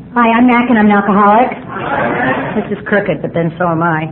Hi, I'm Mac and I'm an alcoholic. This is crooked, but then so am I.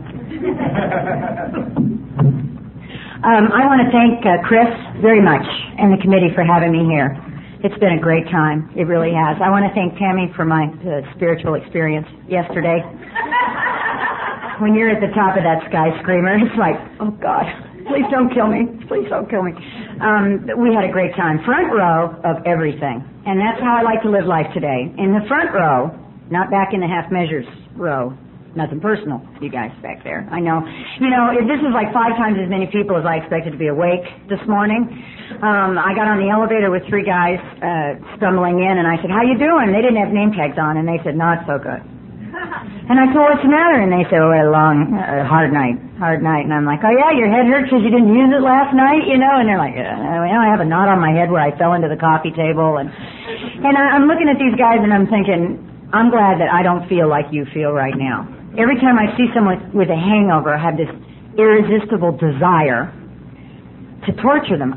I want to thank Chris very much and the committee for having me here. It's been a great time. It really has. I want to thank Tammy for my spiritual experience yesterday. When you're at the top of that skyscraper, it's like, oh God, please don't kill me. Please don't kill me. We had a great time. Front row of everything. And that's how I like to live life today. In the front row, not back in the half measures row. Nothing personal, you guys back there. I know. You know, this is like 5 times as many people as I expected to be awake this morning. I got on the elevator with 3 guys stumbling in, and I said, how you doing? They didn't have name tags on, and they said, not so good. And I said, what's the matter? And they said, oh, we had a long, hard night. And I'm like, oh yeah, your head hurts because you didn't use it last night, you know? And they're like, I have a knot on my head where I fell into the coffee table. And I'm looking at these guys, and I'm thinking, I'm glad that I don't feel like you feel right now. Every time I see someone with a hangover, I have this irresistible desire to torture them.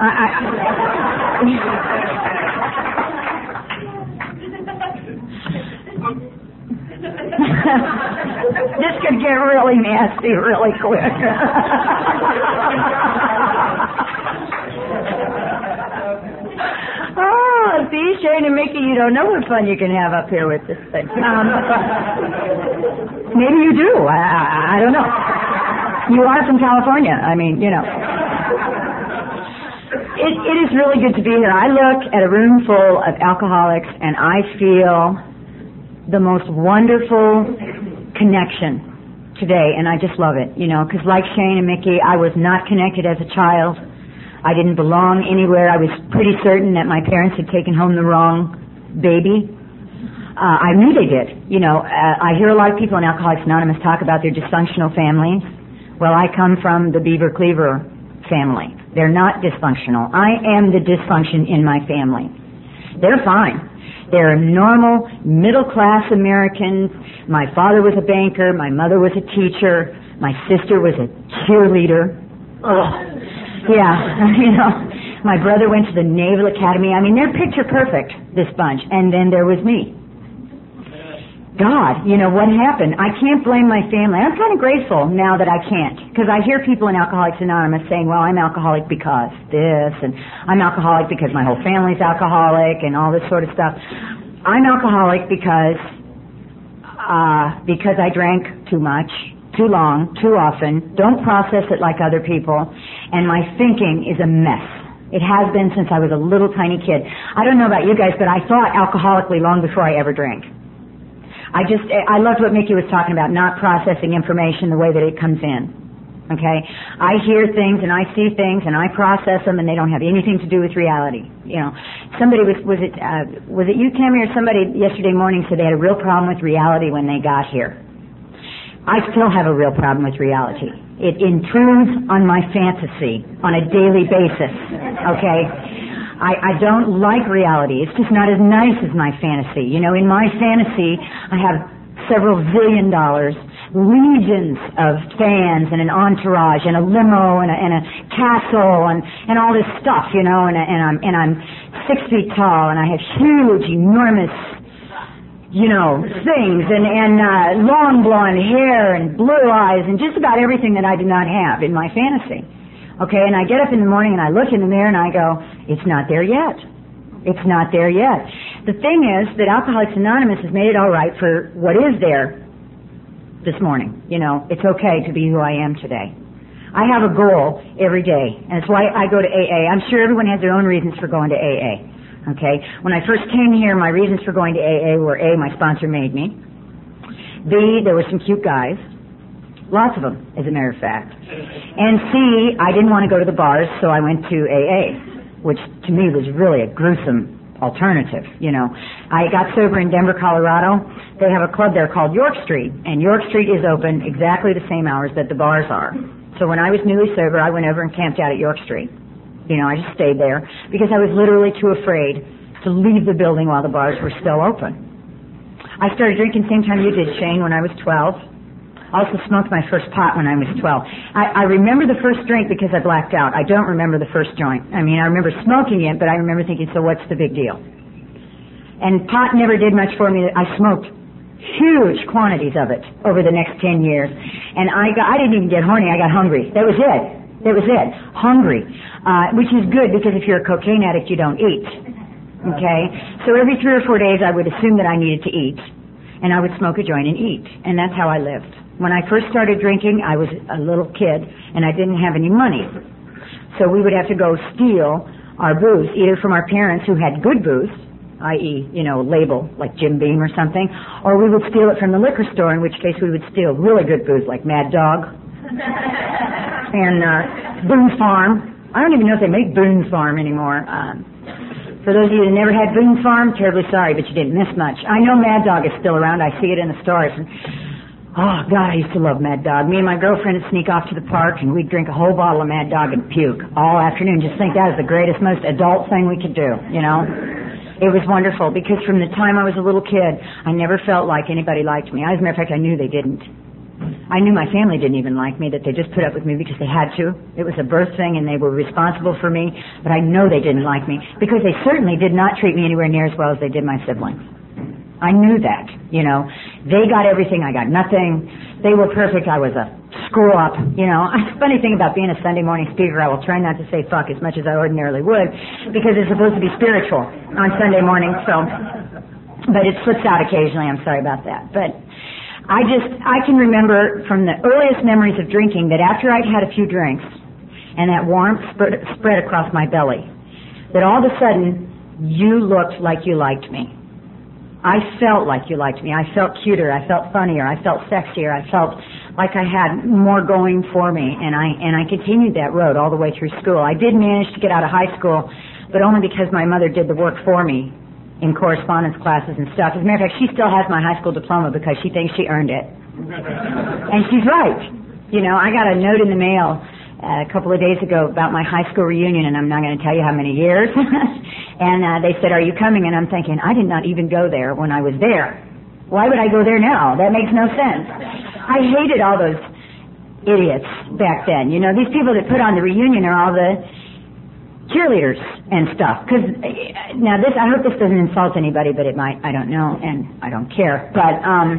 This could get really nasty really quick. Oh, see, Shane and Mickey, you don't know what fun you can have up here with this thing. Maybe you do. I don't know. You are from California. I mean, you know. It is really good to be here. I look at a room full of alcoholics, and I feel the most wonderful connection today, and I just love it, you know, because like Shane and Mickey, I was not connected as a child. I didn't belong anywhere. I was pretty certain that my parents had taken home the wrong baby. I knew they did. You know, I hear a lot of people in Alcoholics Anonymous talk about their dysfunctional families. Well, I come from the Beaver Cleaver family. They're not dysfunctional. I am the dysfunction in my family. They're fine. They're normal, middle-class Americans. My father was a banker. My mother was a teacher. My sister was a cheerleader. Ugh. Yeah, you know, my brother went to the Naval Academy. I mean, they're picture perfect, this bunch. And then there was me. God, you know, what happened? I can't blame my family. I'm kind of grateful now that I can't. Because I hear people in Alcoholics Anonymous saying, well, I'm alcoholic because this, and I'm alcoholic because my whole family's alcoholic, and all this sort of stuff. I'm alcoholic because I drank too much, too long, too often, don't process it like other people, and my thinking is a mess. It has been since I was a little tiny kid. I don't know about you guys, but I thought alcoholically long before I ever drank. I loved what Mickey was talking about, not processing information the way that it comes in. Okay? I hear things and I see things and I process them and they don't have anything to do with reality. You know, somebody was it you, Tammy, or somebody yesterday morning said they had a real problem with reality when they got here. I still have a real problem with reality. It intrudes on my fantasy on a daily basis. Okay? I don't like reality. It's just not as nice as my fantasy. You know, in my fantasy, I have several $zillion, legions of fans and an entourage and a limo and a castle and all this stuff, you know, and I'm 6 feet tall and I have huge, enormous, you know, things and long blonde hair and blue eyes and just about everything that I do not have in my fantasy. Okay, and I get up in the morning and I look in the mirror and I go, it's not there yet. It's not there yet. The thing is that Alcoholics Anonymous has made it all right for what is there this morning. You know, it's okay to be who I am today. I have a goal every day, and it's why I go to AA. I'm sure everyone has their own reasons for going to AA. Okay, when I first came here, my reasons for going to AA were A, my sponsor made me. B, there were some cute guys. Lots of them, as a matter of fact. And C, I didn't want to go to the bars, so I went to AA, which to me was really a gruesome alternative, you know. I got sober in Denver, Colorado. They have a club there called York Street, and York Street is open exactly the same hours that the bars are. So when I was newly sober, I went over and camped out at York Street. You know, I just stayed there because I was literally too afraid to leave the building while the bars were still open. I started drinking the same time you did, Shane, when I was 12. I also smoked my first pot when I was 12. I remember the first drink because I blacked out. I don't remember the first joint. I mean, I remember smoking it, but I remember thinking, so what's the big deal? And pot never did much for me. I smoked huge quantities of it over the next 10 years. And I didn't even get horny, I got hungry. That was it. Hungry. Which is good, because if you're a cocaine addict, you don't eat. Okay? So every 3 or 4 days I would assume that I needed to eat. And I would smoke a joint and eat. And that's how I lived. When I first started drinking, I was a little kid, and I didn't have any money. So we would have to go steal our booze, either from our parents who had good booze, i.e., label, like Jim Beam or something, or we would steal it from the liquor store, in which case we would steal really good booze, like Mad Dog and Boone's Farm. I don't even know if they make Boone's Farm anymore. For those of you that never had Boone's Farm, terribly sorry, but you didn't miss much. I know Mad Dog is still around. I see it in the stores. And, oh, God, I used to love Mad Dog. Me and my girlfriend would sneak off to the park, and we'd drink a whole bottle of Mad Dog and puke all afternoon. Just think that is the greatest, most adult thing we could do, It was wonderful, because from the time I was a little kid, I never felt like anybody liked me. As a matter of fact, I knew they didn't. I knew my family didn't even like me, that they just put up with me because they had to. It was a birth thing, and they were responsible for me, but I know they didn't like me, because they certainly did not treat me anywhere near as well as they did my siblings. I knew that, They got everything, I got nothing. They were perfect, I was a screw-up, The funny thing about being a Sunday morning speaker, I will try not to say fuck as much as I ordinarily would, because it's supposed to be spiritual on Sunday morning, but it slips out occasionally, I'm sorry about that. But I can remember from the earliest memories of drinking that after I'd had a few drinks, and that warmth spread across my belly, that all of a sudden, you looked like you liked me. I felt like you liked me. I felt cuter. I felt funnier. I felt sexier. I felt like I had more going for me. And I continued that road all the way through school. I did manage to get out of high school, but only because my mother did the work for me in correspondence classes and stuff. As a matter of fact, she still has my high school diploma because she thinks she earned it. And she's right. I got a note in the mail a couple of days ago about my high school reunion, and I'm not going to tell you how many years. And they said, "Are you coming?" And I'm thinking, I did not even go there when I was there. Why would I go there now? That makes no sense. I hated all those idiots back then. These people that put on the reunion are all the cheerleaders and stuff. Because now I hope this doesn't insult anybody, but it might. I don't know, and I don't care. But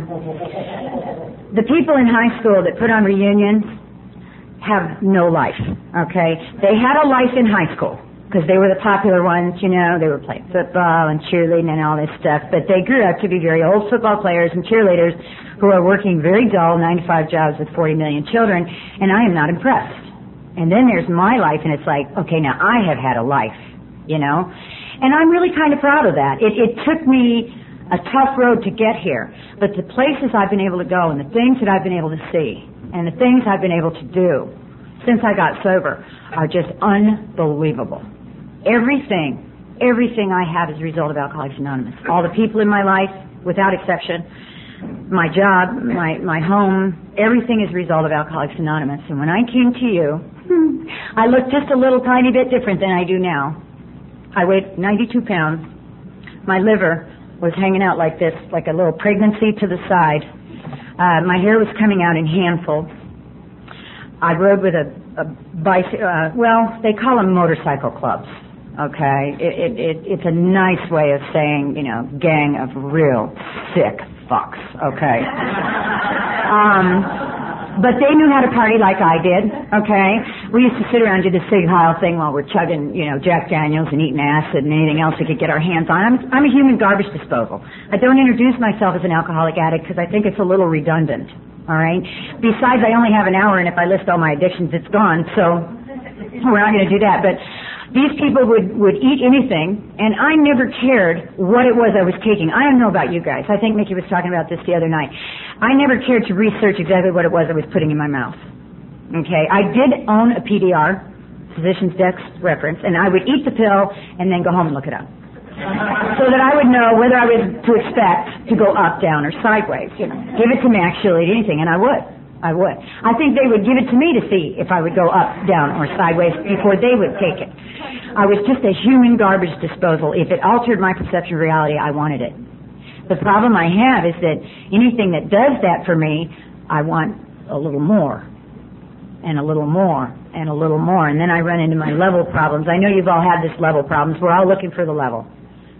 the people in high school that put on reunions have no life. Okay, they had a life in high school because they were the popular ones. They were playing football and cheerleading and all this stuff. But they grew up to be very old football players and cheerleaders who are working very dull 9-to-5 jobs with 40 million children, and I am not impressed. And then there's my life, and it's like, okay, now I have had a life, and I'm really kind of proud of that. It took me a tough road to get here, but the places I've been able to go and the things that I've been able to see and the things I've been able to do since I got sober are just unbelievable. Everything I have is a result of Alcoholics Anonymous. All the people in my life, without exception, my job, my home, everything is a result of Alcoholics Anonymous. And when I came to you, I looked just a little tiny bit different than I do now. I weighed 92 pounds. My liver was hanging out like this, like a little pregnancy to the side. My hair was coming out in handfuls. I rode with a bicycle. Well, they call them motorcycle clubs. Okay, it's a nice way of saying, gang of real sick fucks. Okay. But they knew how to party like I did, okay? We used to sit around and do the Sig Heil thing while we're chugging, Jack Daniels and eating acid and anything else we could get our hands on. I'm a human garbage disposal. I don't introduce myself as an alcoholic addict because I think it's a little redundant, all right? Besides, I only have an hour, and if I list all my addictions, it's gone, so we're not going to do that. But these people would eat anything, and I never cared what it was I was taking. I don't know about you guys. I think Mickey was talking about this the other night. I never cared to research exactly what it was I was putting in my mouth. Okay? I did own a PDR, Physician's Desk Reference, and I would eat the pill and then go home and look it up. So that I would know whether I was to expect to go up, down, or sideways. Give it to me, actually, anything, and I would. I think they would give it to me to see if I would go up, down, or sideways before they would take it. I was just a human garbage disposal. If it altered my perception of reality, I wanted it. The problem I have is that anything that does that for me, I want a little more, and a little more, and a little more, and then I run into my level problems. I know you've all had this level problems. We're all looking for the level.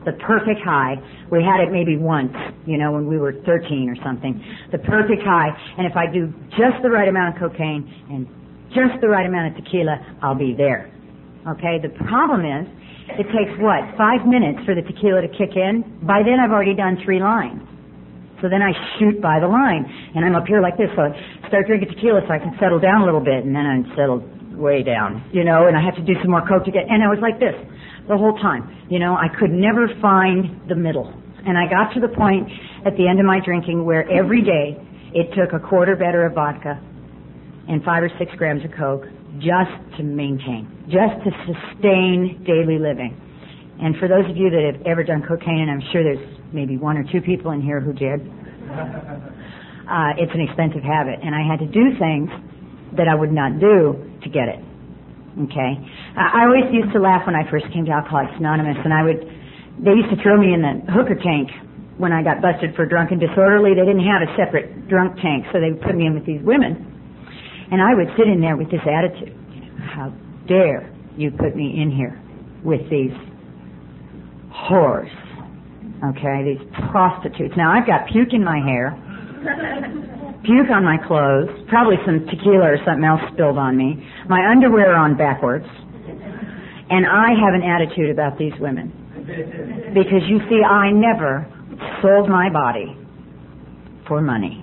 the perfect high. We had it maybe once, when we were 13 or something. The perfect high. And if I do just the right amount of cocaine and just the right amount of tequila, I'll be there. Okay? The problem is, it takes 5 minutes for the tequila to kick in? By then I've already done 3 lines. So then I shoot by the line. And I'm up here like this, so I start drinking tequila so I can settle down a little bit, and then I'm settled way down, and I have to do some more coke to get, and I was like this the whole time. I could never find the middle. And I got to the point at the end of my drinking where every day it took a quarter better of vodka and 5 or 6 grams of coke just to maintain, just to sustain daily living. And for those of you that have ever done cocaine, and I'm sure there's maybe 1 or 2 people in here who did, it's an expensive habit, and I had to do things that I would not do to get it. Okay? I always used to laugh when I first came to Alcoholics Anonymous, and they used to throw me in the hooker tank when I got busted for drunk and disorderly. They didn't have a separate drunk tank, so they would put me in with these women. And I would sit in there with this attitude. How dare you put me in here with these whores, okay, these prostitutes. Now, I've got puke in my hair, puke on my clothes, probably some tequila or something else spilled on me, my underwear on backwards, and I have an attitude about these women. Because, you see, I never sold my body for money.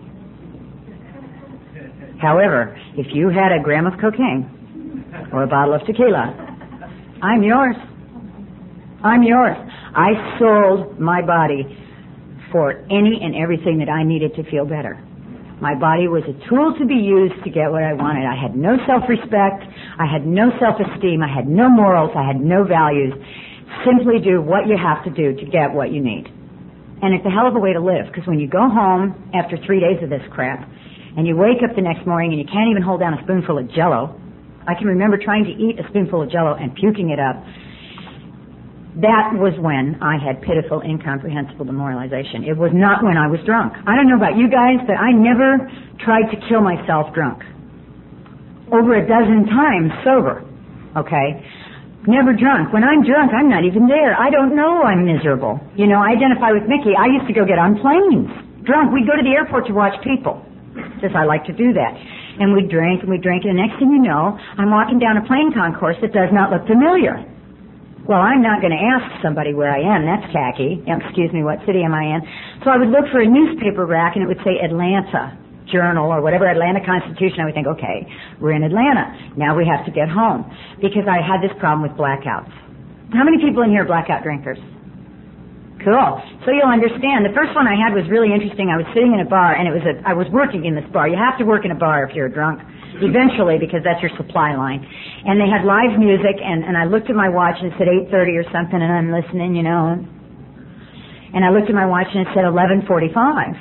However, if you had a gram of cocaine or a bottle of tequila, I'm yours. I'm yours. I sold my body for any and everything that I needed to feel better. My body was a tool to be used to get what I wanted. I had no self-respect. I had no self-esteem. I had no morals. I had no values. Simply do what you have to do to get what you need. And it's a hell of a way to live, because when you go home after 3 days of this crap, and you wake up the next morning and you can't even hold down a spoonful of Jell-O. I can remember trying to eat a spoonful of Jell-O and puking it up. That was when I had pitiful, incomprehensible demoralization. It was not when I was drunk. I don't know about you guys, but I never tried to kill myself drunk. Over a dozen times sober. Okay? Never drunk. When I'm drunk, I'm not even there. I don't know I'm miserable. I identify with Mickey. I used to go get on planes. Drunk. We'd go to the airport to watch people. Because I like to do that. And we'd drink, and the next thing you know, I'm walking down a plane concourse that does not look familiar. Well, I'm not going to ask somebody where I am. That's tacky. Excuse me, what city am I in? So I would look for a newspaper rack, and it would say Atlanta Journal or whatever, Atlanta Constitution. I would think, okay, we're in Atlanta. Now we have to get home. Because I had this problem with blackouts. How many people in here are blackout drinkers? Cool. So you'll understand. The first one I had was really interesting. I was sitting in a bar, and I was working in this bar. You have to work in a bar if you're drunk, eventually, because that's your supply line. And they had live music, and I looked at my watch, and it said 8:30 or something, and I'm listening, And I looked at my watch, and it said 11:45.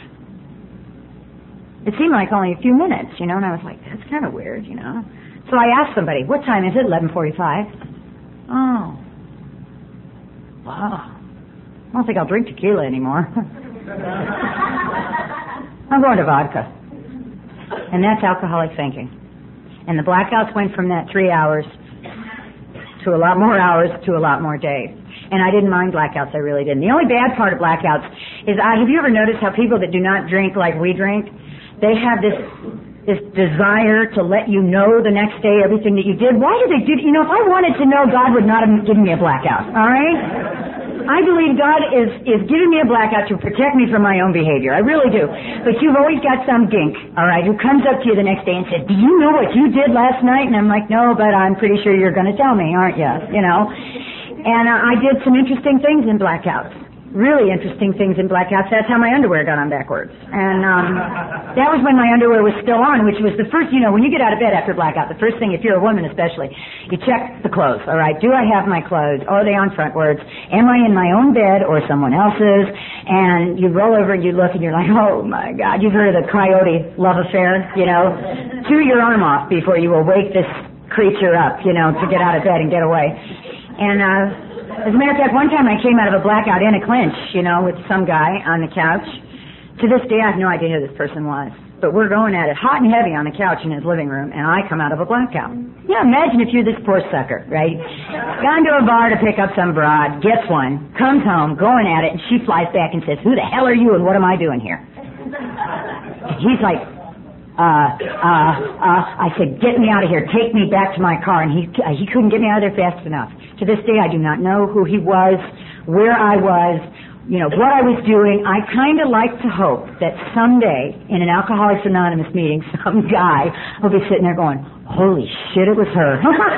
It seemed like only a few minutes, and I was like, that's kind of weird, So I asked somebody, what time is it? 11:45. Oh. Wow. I don't think I'll drink tequila anymore. I'm going to vodka. And that's alcoholic thinking. And the blackouts went from that 3 hours to a lot more hours to a lot more days. And I didn't mind blackouts, I really didn't. The only bad part of blackouts is, have you ever noticed how people that do not drink like we drink, they have this desire to let you know the next day everything that you did? Why do they do? If I wanted to know, God would not have given me a blackout, all right? I believe God is giving me a blackout to protect me from my own behavior. I really do. But you've always got some gink, all right, who comes up to you the next day and says, do you know what you did last night? And I'm like, no, but I'm pretty sure you're going to tell me, aren't you? And I did some interesting things in blackouts. Really interesting things in blackouts. That's how my underwear got on backwards. And that was when my underwear was still on, which was the first, when you get out of bed after blackout, the first thing, if you're a woman especially, you check the clothes, all right? Do I have my clothes? Are they on frontwards? Am I in my own bed or someone else's? And you roll over and you look and you're like, oh my God, you've heard of the coyote love affair, Chew your arm off before you will wake this creature up, to get out of bed and get away. And, as a matter of fact, one time I came out of a blackout in a clinch, with some guy on the couch. To this day, I have no idea who this person was. but we're going at it hot and heavy on the couch in his living room, and I come out of a blackout. Yeah, imagine if you're this poor sucker, right? Gone to a bar to pick up some broad, gets one, comes home, going at it, and she flies back and says, "Who the hell are you and what am I doing here?" He's like, I said, "Get me out of here, take me back to my car," and he couldn't get me out of there fast enough. To this day, I do not know who he was, where I was, what I was doing. I kind of like to hope that someday in an Alcoholics Anonymous meeting, some guy will be sitting there going, "Holy shit, it was her."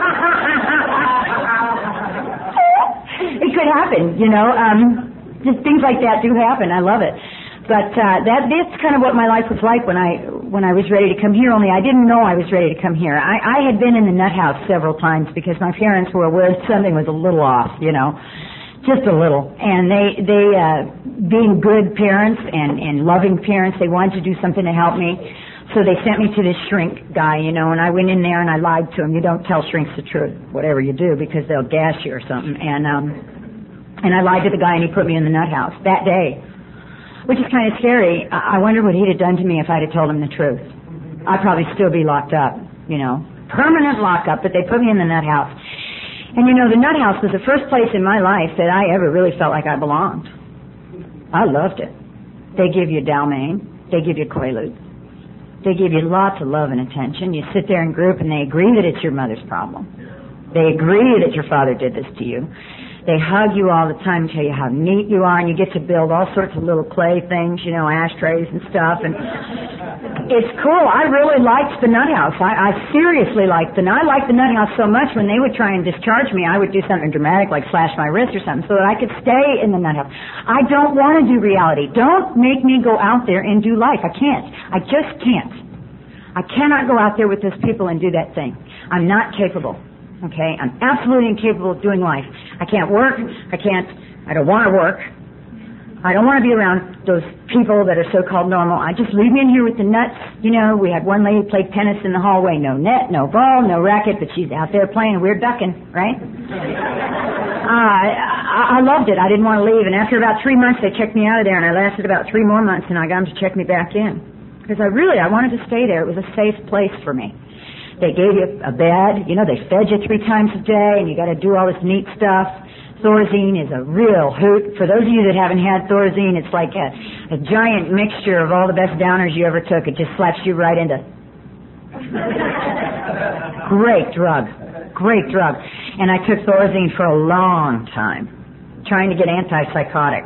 It could happen, just things like that do happen. I love it. But that's kind of what my life was like when I was ready to come here, only I didn't know I was ready to come here. I had been in the nut house several times because my parents were aware something was a little off, just a little. And they being good parents and loving parents, they wanted to do something to help me. So they sent me to this shrink guy, and I went in there and I lied to him. You don't tell shrinks the truth, whatever you do, because they'll gas you or something. And I lied to the guy and he put me in the nut house that day, which is kind of scary. I wonder what he'd have done to me if I'd have told him the truth. I'd probably still be locked up, permanent lockup, but they put me in the nut house. And the nut house was the first place in my life that I ever really felt like I belonged. I loved it. They give you Dalmane. They give you Quaaludes. They give you lots of love and attention. You sit there in group and they agree that it's your mother's problem. They agree that your father did this to you. They hug you all the time and tell you how neat you are, and you get to build all sorts of little clay things, ashtrays and stuff. And it's cool. I really liked the nut house. I seriously liked I liked the nut house so much when they would try and discharge me, I would do something dramatic like slash my wrist or something so that I could stay in the nut house. I don't want to do reality. Don't make me go out there and do life. I can't. I just can't. I cannot go out there with those people and do that thing. I'm not capable. Okay, I'm absolutely incapable of doing life. I can't work. I don't want to work. I don't want to be around those people that are so-called normal. I just leave me in here with the nuts. We had one lady play tennis in the hallway. No net, no ball, no racket, but she's out there playing and we're ducking, right? I loved it. I didn't want to leave. And after about 3 months, they checked me out of there, and I lasted about 3 more months, and I got them to check me back in. Because I wanted to stay there. It was a safe place for me. They gave you a bed, they fed you 3 times a day, and you got to do all this neat stuff. Thorazine is a real hoot. For those of you that haven't had Thorazine, it's like a giant mixture of all the best downers you ever took. It just slaps you right into. Great drug. And I took Thorazine for a long time, trying to get antipsychotic.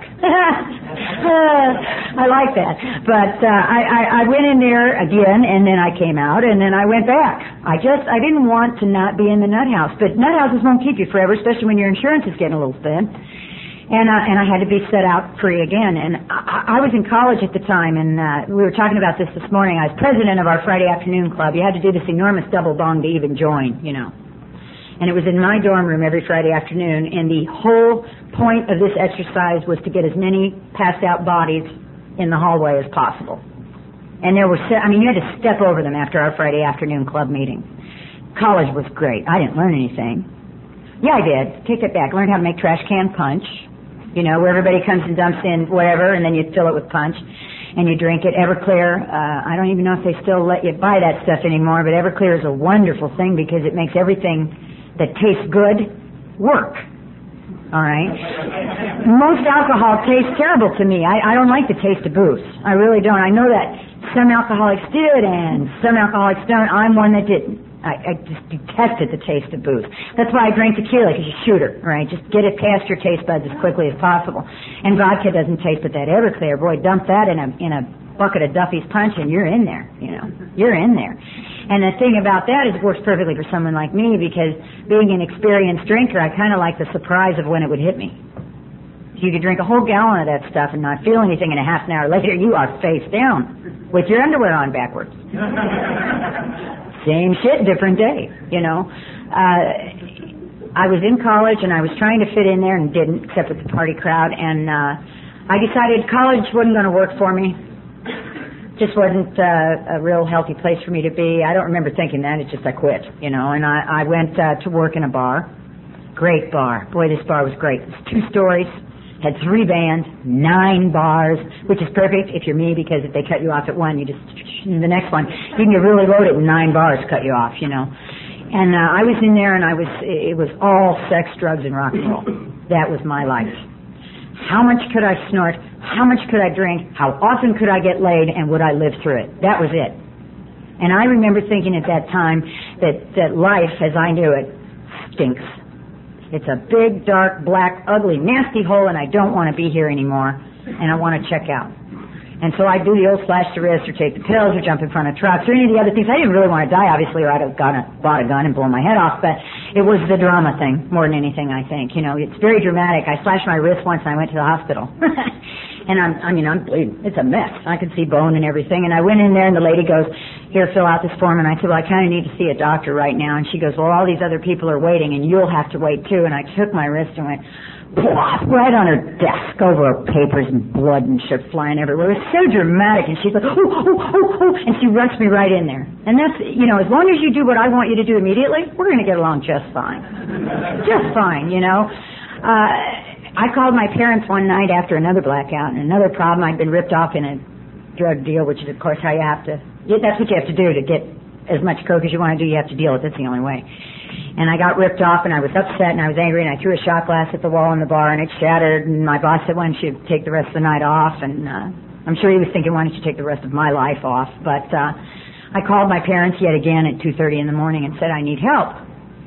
I like that. But I went in there again, and then I came out, and then I went back. I didn't want to not be in the nut house. But nut houses won't keep you forever, especially when your insurance is getting a little thin. And I had to be set out free again. And I was in college at the time, and we were talking about this morning. I was president of our Friday afternoon club. You had to do this enormous double bong to even join, And it was in my dorm room every Friday afternoon, and the whole point of this exercise was to get as many passed out bodies in the hallway as possible. And there were, you had to step over them after our Friday afternoon club meeting. College was great. I didn't learn anything. Yeah, I did. Take that back. Learned how to make trash can punch, where everybody comes and dumps in whatever, and then you fill it with punch, and you drink it. Everclear, I don't even know if they still let you buy that stuff anymore, but Everclear is a wonderful thing because it makes everything that tastes good work. All right? Most alcohol tastes terrible to me. I don't like the taste of booze. I really don't. I know that some alcoholics did and some alcoholics don't. I'm one that didn't. I just detested the taste of booze. That's why I drank tequila, because you shoot her, right? Just get it past your taste buds as quickly as possible. And vodka doesn't taste but that Everclear. Boy, dump that in a bucket of Duffy's Punch and you're in there, You're in there. And the thing about that is it works perfectly for someone like me, because being an experienced drinker, I kind of like the surprise of when it would hit me. You could drink a whole gallon of that stuff and not feel anything, and a half an hour later you are face down with your underwear on backwards. Same shit, different day, I was in college and I was trying to fit in there and didn't, except with the party crowd, and I decided college wasn't going to work for me. Just wasn't a real healthy place for me to be. I don't remember thinking that. It's just I quit, and I went to work in a bar. Great bar. Boy, this bar was great. It's 2 stories, Had 3 bands, 9 bars, which is perfect if you're me, because if they cut you off at one, you just, the next one, you can get really loaded and 9 bars cut you off, you know. And I was in there, and it was all sex, drugs, and rock and roll. That was my life. How much could I snort? How much could I drink? How often could I get laid? And would I live through it? That was it. And I remember thinking at that time that life, as I knew it, stinks. It's a big, dark, black, ugly, nasty hole, and I don't want to be here anymore, and I want to check out. And so I'd do the old slash the wrist, or take the pills, or jump in front of trucks, or any of the other things. I didn't really want to die, obviously, or I'd have bought a gun and blown my head off, but it was the drama thing more than anything, I think. You know, it's very dramatic. I slashed my wrist once, and I went to the hospital. And I'm bleeding. It's a mess. I could see bone and everything. And I went in there, and the lady goes, "Here, fill out this form." And I said, "Well, I kind of need to see a doctor right now." And she goes, "Well, all these other people are waiting, and you'll have to wait too." And I took my wrist and went right on her desk, over her papers, and blood and shit flying everywhere. It was so dramatic. And she's like, "Oh, oh, oh, oh," and she rushed me right in there. And that's, you know, as long as you do what I want you to do immediately, we're going to get along just fine. Just fine, you know. I called my parents one night after another blackout, and another problem. I'd been ripped off in a drug deal, which is, of course, how you have to, that's what you have to do to get as much coke as you want to do. You have to deal with it. That's the only way. And I got ripped off, and I was upset, and I was angry, and I threw a shot glass at the wall in the bar, and it shattered, and my boss said, "Why don't you take the rest of the night off?" And I'm sure he was thinking, "Why don't you take the rest of my life off?" But I called my parents yet again at 2:30 in the morning and said, "I need help."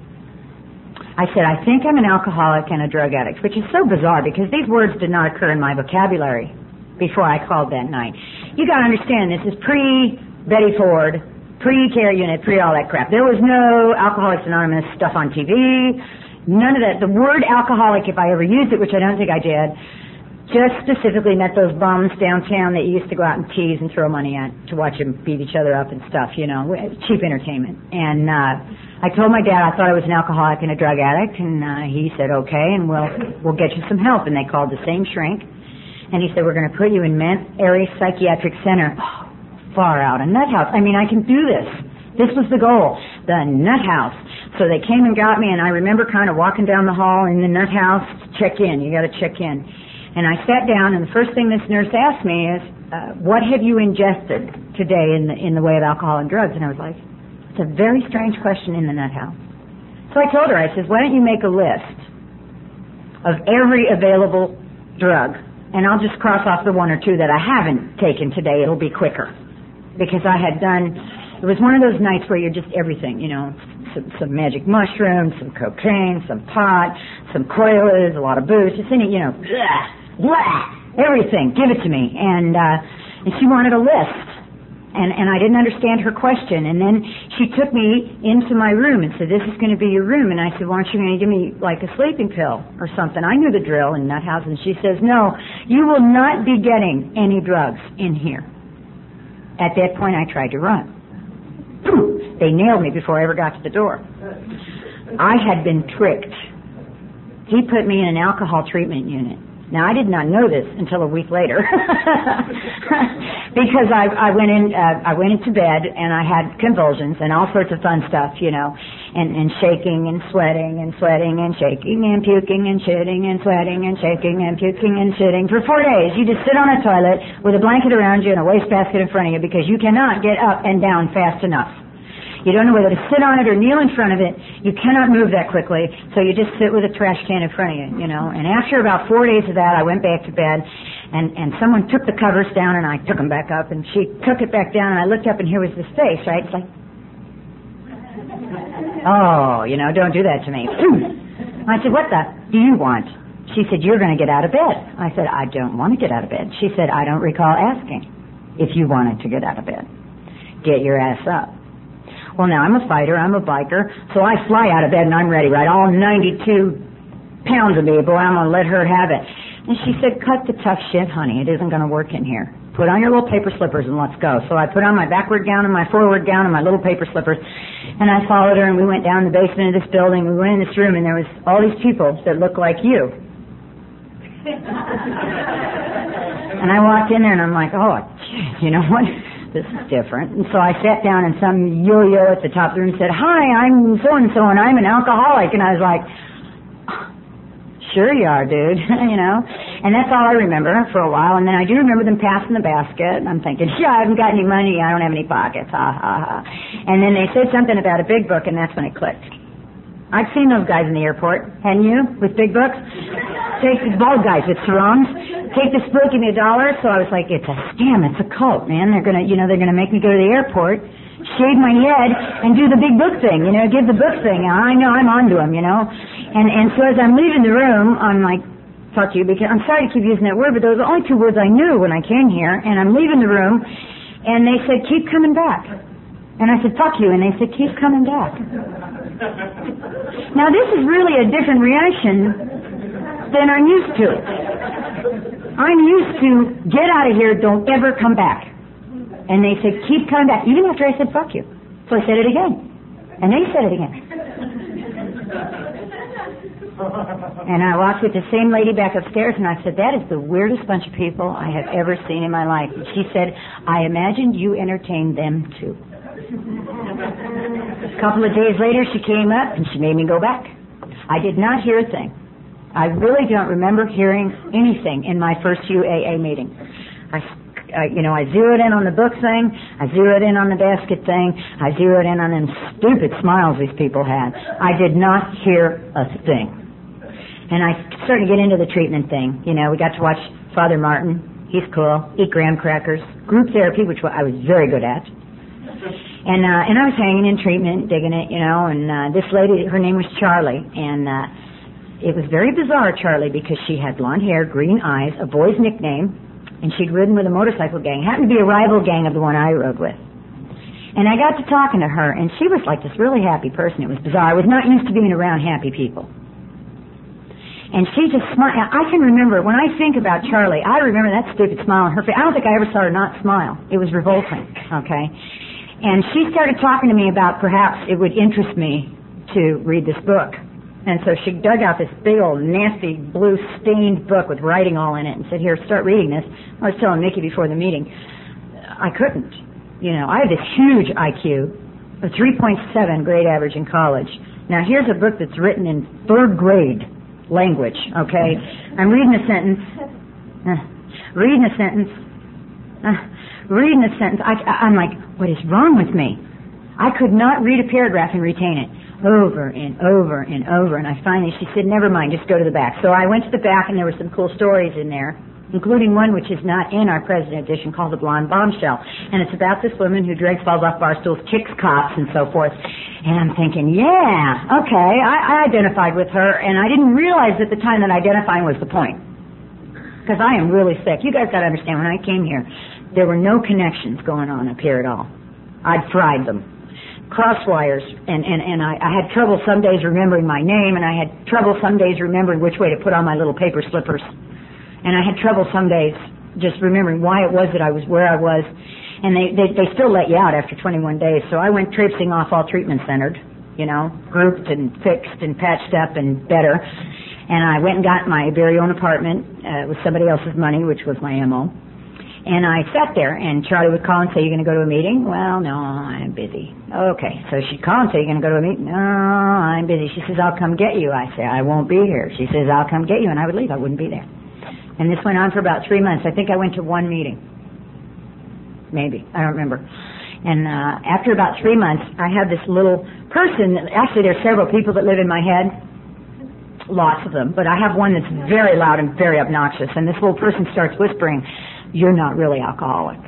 I said, "I think I'm an alcoholic and a drug addict," which is so bizarre because these words did not occur in my vocabulary before I called that night. You got to understand, this is pre-Betty Ford, pre-care unit, pre-all that crap. There was no Alcoholics Anonymous stuff on TV, none of that. The word alcoholic, if I ever used it, which I don't think I did, just specifically meant those bums downtown that you used to go out and tease and throw money at to watch them beat each other up and stuff, you know, cheap entertainment. And I told my dad I thought I was an alcoholic and a drug addict, and he said, "Okay, and we'll get you some help." And they called the same shrink, and he said, "We're going to put you in Ment Airy Psychiatric Center." Oh, far out, a nut house. I mean, I can do this. This was the goal, the nut house. So they came and got me, and I remember kind of walking down the hall in the nut house to check in. You got to check in. And I sat down, and the first thing this nurse asked me is, "What have you ingested today in the way of alcohol and drugs?" And I was like, it's a very strange question in the nut house. So I told her, I said, "Why don't you make a list of every available drug, and I'll just cross off the 1 or 2 that I haven't taken today. It'll be quicker." Because I had done, it was one of those nights where you're just everything, you know, some magic mushrooms, some cocaine, some pot, some coilers, a lot of booze, just any, you know, blah, blah, everything, give it to me. And she wanted a list. And I didn't understand her question. And then she took me into my room and said, "This is going to be your room." And I said, "Why aren't you going to give me like a sleeping pill or something?" I knew the drill in nut house. And she says, "No, you will not be getting any drugs in here." At that point, I tried to run. They nailed me before I ever got to the door. I had been tricked. He put me in an alcohol treatment unit. Now, I did not know this until a week later, because I went into bed and I had convulsions and all sorts of fun stuff, you know, and shaking and sweating and sweating and shaking and puking and shitting and sweating and shaking and puking and shitting for 4 days. You just sit on a toilet with a blanket around you and a wastebasket in front of you because you cannot get up and down fast enough. You don't know whether to sit on it or kneel in front of it. You cannot move that quickly, so you just sit with a trash can in front of you, you know. And after about 4 days of that, I went back to bed, and someone took the covers down, and I took them back up, and she took it back down, and I looked up, and here was this face, right? It's like, oh, you know, don't do that to me. I said, "What the do you want?" She said, "You're going to get out of bed." I said, "I don't want to get out of bed." She said, "I don't recall asking if you wanted to get out of bed. Get your ass up." Well, now, I'm a fighter, I'm a biker, so I fly out of bed and I'm ready, right? All 92 pounds of me, boy, I'm going to let her have it. And she said, "Cut the tough shit, honey. It isn't going to work in here. Put on your little paper slippers and let's go." So I put on my backward gown and my forward gown and my little paper slippers, and I followed her, and we went down the basement of this building. We went in this room, and there was all these people that looked like you. And I walked in there, and I'm like, oh, geez, you know what? This is different. And so I sat down, and some yo-yo at the top of the room said, "Hi, I'm so-and-so, and I'm an alcoholic." And I was like, "Sure you are, dude." You know. And that's all I remember for a while. And then I do remember them passing the basket. And I'm thinking, I haven't got any money. I don't have any pockets. Ha, ha, ha. And then they said something about a big book, and that's when it clicked. I've seen those guys in the airport, hadn't you, with big books? Take the bald guys with sarongs. Take this book, give me $1. So I was like, it's a scam, it's a cult, man. They're gonna make me go to the airport, shave my head, and do the big book thing, give the book thing. I know, I'm onto them, And so as I'm leaving the room, I'm like, fuck you, because I'm sorry to keep using that word, but those are the only 2 words I knew when I came here. And I'm leaving the room, and they said, keep coming back. And I said, fuck you, and they said, keep coming back. Now this is really a different reaction than I'm used to. I'm used to, get out of here, don't ever come back. And they said, keep coming back, even after I said, fuck you. So I said it again. And they said it again. And I walked with the same lady back upstairs, and I said, that is the weirdest bunch of people I have ever seen in my life. And she said, I imagined you entertained them too. A couple of days later, she came up and she made me go back. I did not hear a thing. I really don't remember hearing anything in my first UAA meeting. I zeroed in on the book thing. I zeroed in on the basket thing. I zeroed in on them stupid smiles these people had. I did not hear a thing. And I started to get into the treatment thing. We got to watch Father Martin. He's cool. Eat graham crackers. Group therapy, which I was very good at. And I was hanging in treatment, digging it, and this lady, her name was Charlie, and it was very bizarre, Charlie, because she had blonde hair, green eyes, a boy's nickname, and she'd ridden with a motorcycle gang. Happened to be a rival gang of the one I rode with. And I got to talking to her, and she was like this really happy person. It was bizarre. I was not used to being around happy people. And she just smiled. I can remember, when I think about Charlie, I remember that stupid smile on her face. I don't think I ever saw her not smile. It was revolting, okay? And she started talking to me about perhaps it would interest me to read this book. And so she dug out this big old nasty blue stained book with writing all in it and said, here, start reading this. I was telling Mickey before the meeting, I couldn't. I have this huge IQ, a 3.7 grade average in college. Now here's a book that's written in 3rd grade language, okay? I'm reading a sentence, reading a sentence, I'm like, what is wrong with me? I could not read a paragraph and retain it. Over and over and over. And she said, never mind, just go to the back. So I went to the back, and there were some cool stories in there, including one which is not in our President edition called The Blonde Bombshell. And it's about this woman who drags, falls off bar stools, kicks cops, and so forth. And I'm thinking, yeah, okay, I identified with her, and I didn't realize at the time that identifying was the point. Because I am really sick. You guys got to understand, when I came here, there were no connections going on up here at all. I'd fried them. Crosswires, and I had trouble some days remembering my name, and I had trouble some days remembering which way to put on my little paper slippers. And I had trouble some days just remembering why it was that I was where I was. And they still let you out after 21 days. So I went traipsing off all treatment centered, grouped and fixed and patched up and better. And I went and got my very own apartment with somebody else's money, which was my MO. And I sat there, and Charlie would call and say, you going to go to a meeting? Well, no, I'm busy. Okay, so she'd call and say, you going to go to a meeting? No, I'm busy. She says, I'll come get you. I say, I won't be here. She says, I'll come get you, and I would leave. I wouldn't be there. And this went on for about 3 months. I think I went to one meeting. Maybe. I don't remember. And after about 3 months, I had this little person. Actually, there's several people that live in my head. Lots of them. But I have one that's very loud and very obnoxious. And this little person starts whispering, you're not really alcoholic.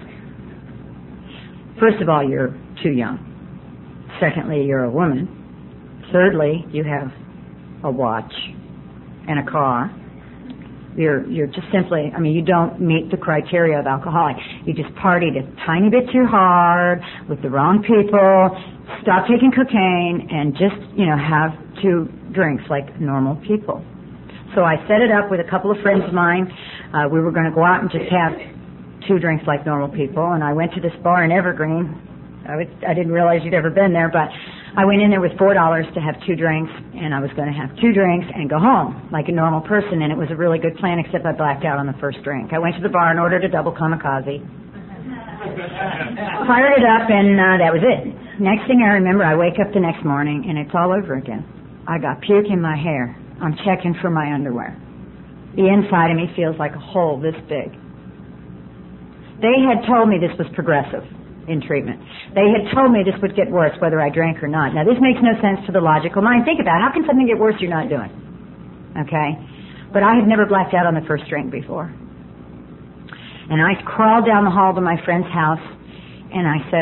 First of all, you're too young. Secondly, you're a woman. Thirdly, you have a watch and a car. You're just simply, you don't meet the criteria of alcoholic. You just partied a tiny bit too hard with the wrong people, stop taking cocaine, and just, have 2 drinks like normal people. So I set it up with a couple of friends of mine. We were going to go out and just have 2 drinks like normal people, and I went to this bar in Evergreen. I didn't realize you'd ever been there, but I went in there with $4 to have 2 drinks, and I was going to have 2 drinks and go home like a normal person, and it was a really good plan, except I blacked out on the first drink. I went to the bar and ordered a double kamikaze. Fired it up, and that was it. Next thing I remember, I wake up the next morning, and it's all over again. I got puke in my hair. I'm checking for my underwear. The inside of me feels like a hole this big. They had told me this was progressive in treatment. They had told me this would get worse whether I drank or not. Now, this makes no sense to the logical mind. Think about it. How can something get worse you're not doing? Okay? But I had never blacked out on the first drink before. And I crawled down the hall to my friend's house, and I said,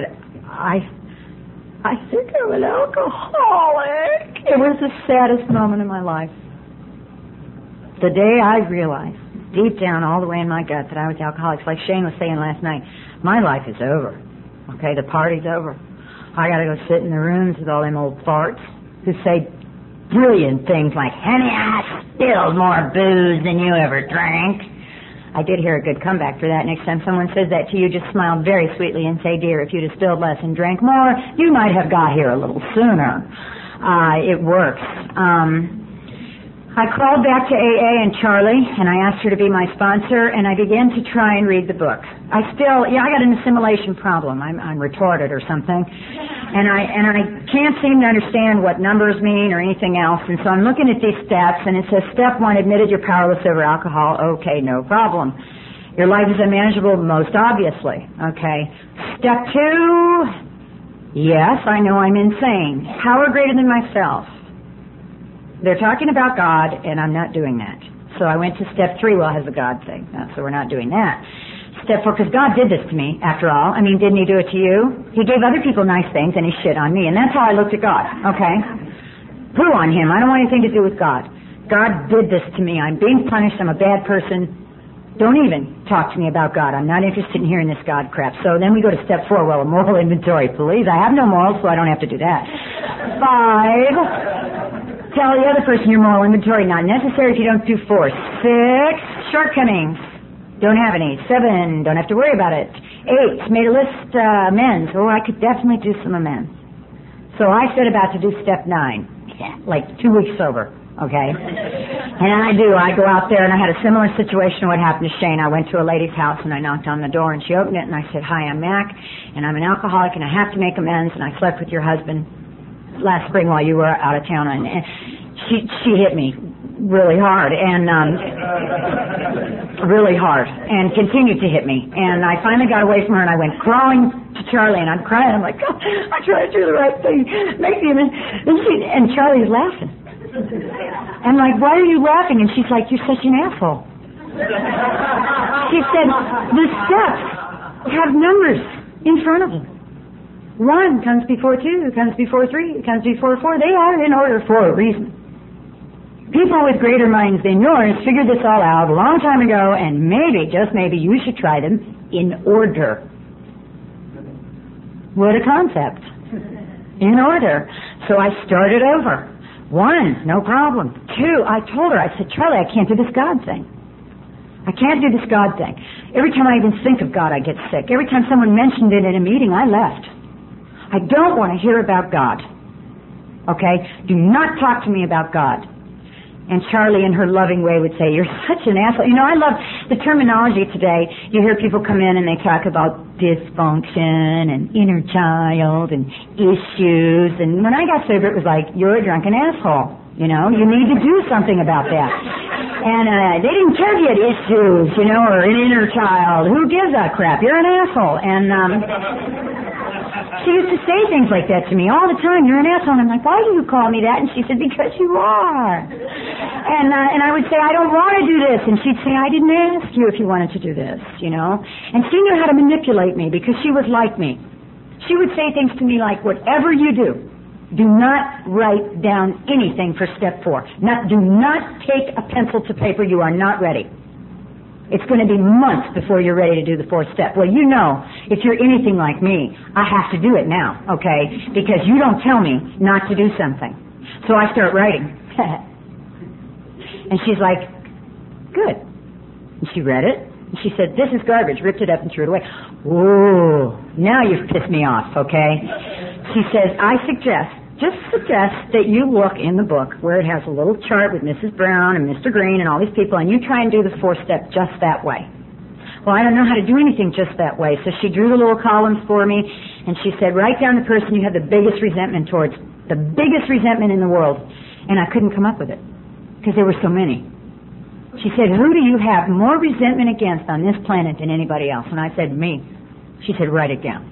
I think I'm an alcoholic. It was the saddest moment in my life. The day I realized, deep down all the way in my gut, that I was alcoholic, like Shane was saying last night, my life is over. Okay, the party's over. I gotta go sit in the rooms with all them old farts who say brilliant things like, honey, I spilled more booze than you ever drank. I did hear a good comeback for that. Next time someone says that to you, just smile very sweetly and say, dear, if you'd have spilled less and drank more, you might have got here a little sooner. It works. I called back to AA and Charlie, and I asked her to be my sponsor, and I began to try and read the book. I got an assimilation problem. I'm retarded or something, and I can't seem to understand what numbers mean or anything else, and so I'm looking at these steps, and it says, step 1, admitted you're powerless over alcohol. Okay, no problem. Your life is unmanageable, most obviously. Okay. Step 2, yes, I know I'm insane. Power greater than myself. They're talking about God, and I'm not doing that. So I went to step 3, well, it has a God thing. So we're not doing that. Step 4, because God did this to me, after all. I mean, didn't He do it to you? He gave other people nice things, and He shit on me. And that's how I looked at God, okay? Poo on Him. I don't want anything to do with God. God did this to me. I'm being punished. I'm a bad person. Don't even talk to me about God. I'm not interested in hearing this God crap. So then we go to step 4, well, a moral inventory, please. I have no morals, so I don't have to do that. 5... Tell the other person your moral inventory, not necessary if you don't do 4. 6, shortcomings. Don't have any. 7, don't have to worry about it. 8, made a list, amends. Oh, I could definitely do some amends. So I set about to do step 9. Like 2 weeks sober, okay? And I go out there, and I had a similar situation to what happened to Shane. I went to a lady's house, and I knocked on the door, and she opened it, and I said, hi, I'm Mac, and I'm an alcoholic, and I have to make amends, and I slept with your husband last spring while you were out of town, and she hit me really hard and continued to hit me, and I finally got away from her, and I went crawling to Charlie, and I'm crying. I'm like, God, I tried to do the right thing, make the amends. And Charlie's laughing. I'm like, why are you laughing? And she's like, you're such an asshole. She said, the steps have numbers in front of them. 1 comes before 2, comes before 3, comes before 4. They are in order for a reason. People with greater minds than yours figured this all out a long time ago, and maybe, just maybe, you should try them in order. What a concept. In order. So I started over. 1, no problem. 2, I told her, I said, Charlie, I can't do this God thing. I can't do this God thing. Every time I even think of God, I get sick. Every time someone mentioned it in a meeting, I left. I don't want to hear about God. Okay? Do not talk to me about God. And Charlie, in her loving way, would say, you're such an asshole. You know, I love the terminology today. You hear people come in and they talk about dysfunction and inner child and issues. And when I got sober, it was like, you're a drunken asshole. You know, you need to do something about that. And they didn't care if you had issues, you know, or an inner child. Who gives a crap? You're an asshole. And she used to say things like that to me all the time. You're an asshole. And I'm like, why do you call me that? And she said, because you are. And I would say, I don't want to do this. And she'd say, I didn't ask you if you wanted to do this, you know. And she knew how to manipulate me because she was like me. She would say things to me like, whatever you do not write down anything for step 4. Do not take a pencil to paper. You are not ready. It's going to be months before you're ready to do the 4th step. Well, you know, if you're anything like me, I have to do it now, okay? Because you don't tell me not to do something. So I start writing. And she's like, good. And she read it. And she said, this is garbage. Ripped it up and threw it away. Whoa, now you've pissed me off, okay? She says, I just suggest that you look in the book where it has a little chart with Mrs. Brown and Mr. Green and all these people, and you try and do the 4th step just that way. Well, I don't know how to do anything just that way. So she drew the little columns for me, and she said, write down the person you have the biggest resentment towards, the biggest resentment in the world. And I couldn't come up with it because there were so many. She said, who do you have more resentment against on this planet than anybody else? And I said, me. She said, write it down.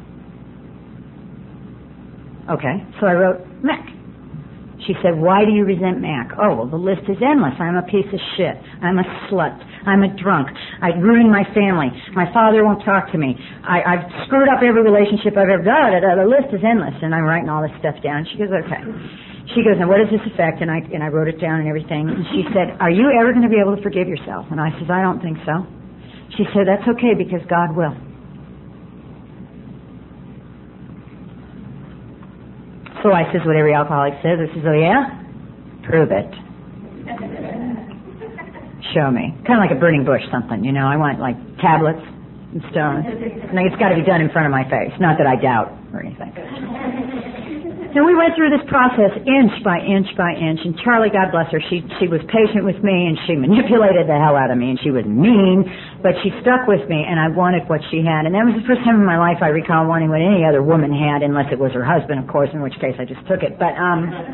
Okay, so I wrote, Mac. She said, why do you resent Mac? Oh, well, the list is endless. I'm a piece of shit. I'm a slut. I'm a drunk. I ruined my family. My father won't talk to me. I've screwed up every relationship I've ever done. The list is endless. And I'm writing all this stuff down. She goes, okay. She goes, now what does this affect? And I wrote it down and everything. And she said, are you ever going to be able to forgive yourself? And I said, I don't think so. She said, that's okay because God will. So I says what every alcoholic says. I says, oh yeah? Prove it. Show me. Kind of like a burning bush something, you know. I want like tablets and stones. And it's got to be done in front of my face. Not that I doubt or anything. And we went through this process inch by inch by inch. And Charlie, God bless her, she was patient with me and she manipulated the hell out of me and she was mean, but she stuck with me and I wanted what she had. And that was the first time in my life I recall wanting what any other woman had, unless it was her husband, of course, in which case I just took it. But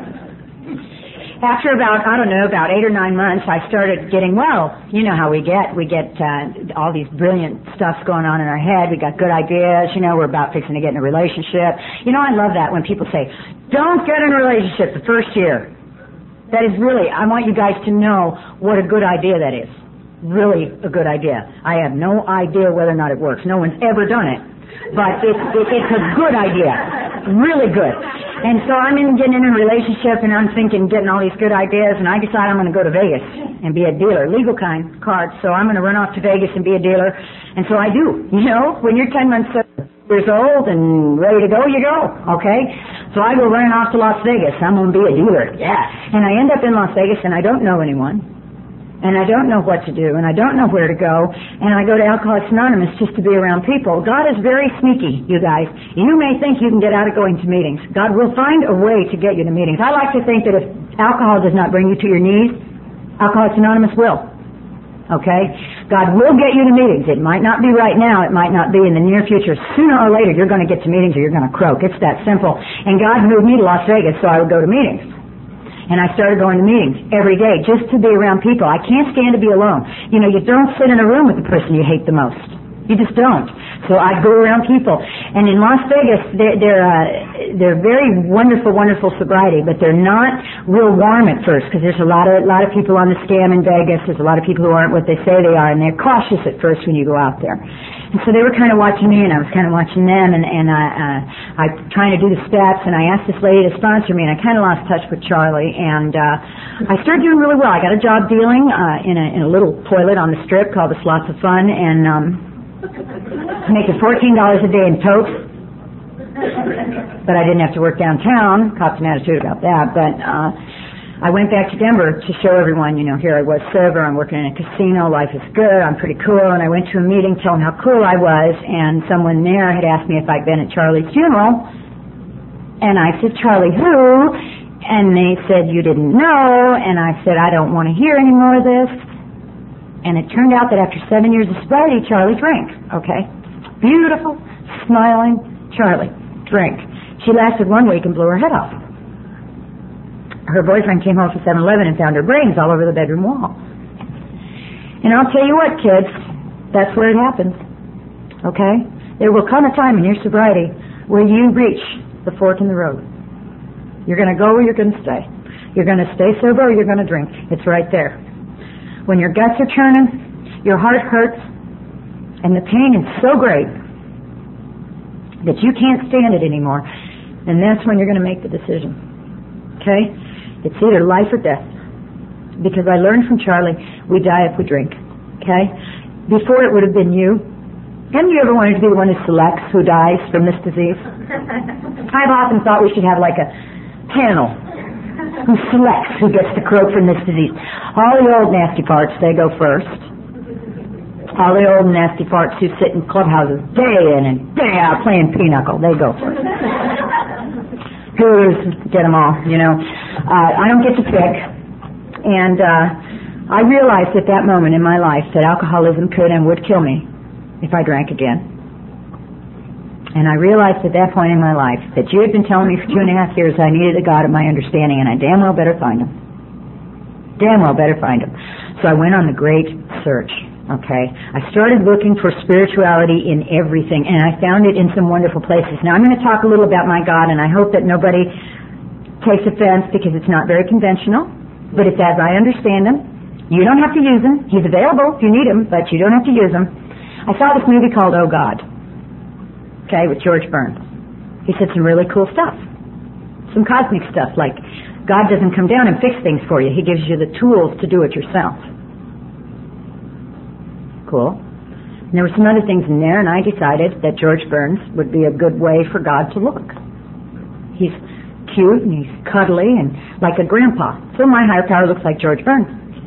after about 8 or 9 months, I started getting well. You know how we get all these brilliant stuffs going on in our head. We got good ideas, you know, we're about fixing to get in a relationship. You know, I love that when people say, don't get in a relationship the first year. That is really, I want you guys to know what a good idea that is. Really a good idea. I have no idea whether or not it works. No one's ever done it. But it's a good idea. Really good. And so I'm getting in a relationship and I'm thinking, getting all these good ideas, and I decide I'm going to go to Vegas and be a dealer, legal kind cards. So I'm going to run off to Vegas and be a dealer. And so I do. You know, when you're 10 months years old and ready to go, you go. Okay? So I go running off to Las Vegas. I'm going to be a dealer. Yeah. And I end up in Las Vegas and I don't know anyone. And I don't know what to do, and I don't know where to go, and I go to Alcoholics Anonymous just to be around people. God is very sneaky, you guys. You may think you can get out of going to meetings. God will find a way to get you to meetings. I like to think that if alcohol does not bring you to your knees, Alcoholics Anonymous will. Okay? God will get you to meetings. It might not be right now. It might not be in the near future. Sooner or later, you're going to get to meetings or you're going to croak. It's that simple. And God moved me to Las Vegas so I would go to meetings. And I started going to meetings every day just to be around people. I can't stand to be alone. You know, you don't sit in a room with the person you hate the most. You just don't. So I go around people. And in Las Vegas, they're very wonderful, wonderful sobriety, but they're not real warm at first because there's a lot of people on the scam in Vegas. There's a lot of people who aren't what they say they are, and they're cautious at first when you go out there. And so they were kind of watching me, and I was kind of watching them, and I trying to do the steps, and I asked this lady to sponsor me, and I kind of lost touch with Charlie, and I started doing really well. I got a job dealing in a little toilet on the Strip called the Slots of Fun, and making $14 a day in totes. But I didn't have to work downtown. Copped an attitude about that, but I went back to Denver to show everyone, you know, here I was sober, I'm working in a casino, life is good, I'm pretty cool, and I went to a meeting telling how cool I was, and someone there had asked me if I'd been at Charlie's funeral, and I said, Charlie who? And they said, you didn't know, and I said, I don't want to hear any more of this, and it turned out that after 7 years of sobriety, Charlie drank, okay? Beautiful, smiling Charlie, drank. She lasted 1 week and blew her head off. Her boyfriend came home from 7-Eleven and found her brains all over the bedroom wall. And I'll tell you what, kids, that's where it happens. Okay? There will come a time in your sobriety where you reach the fork in the road. You're going to go or you're going to stay. You're going to stay sober or you're going to drink. It's right there. When your guts are churning, your heart hurts, and the pain is so great that you can't stand it anymore, and that's when you're going to make the decision. Okay? It's either life or death. Because I learned from Charlie, we die if we drink. Okay? Before it would have been you. Haven't you ever wanted to be the one who selects who dies from this disease? I've often thought we should have like a panel who selects who gets to croak from this disease. All the old nasty parts, they go first. All the old nasty parts who sit in clubhouses day in and day out playing pinochle, they go first. Gurus, get them all, you know. I don't get to pick. And I realized at that moment in my life that alcoholism could and would kill me if I drank again. And I realized at that point in my life that you had been telling me for 2.5 years I needed a God of my understanding, and I damn well better find him. Damn well better find them. So I went on the great search. Okay, I started looking for spirituality in everything, and I found it in some wonderful places. Now I'm going to talk a little about my God, and I hope that nobody takes offense because it's not very conventional, but it's as I understand him. You don't have to use him. He's available if you need him, but you don't have to use him. I saw this movie called Oh God, okay, with George Burns. He said some really cool stuff, some cosmic stuff, like God doesn't come down and fix things for you. He gives you the tools to do it yourself. Cool. And there were some other things in there, and I decided that George Burns would be a good way for God to look. He's cute, and he's cuddly, and like a grandpa. So my higher power looks like George Burns.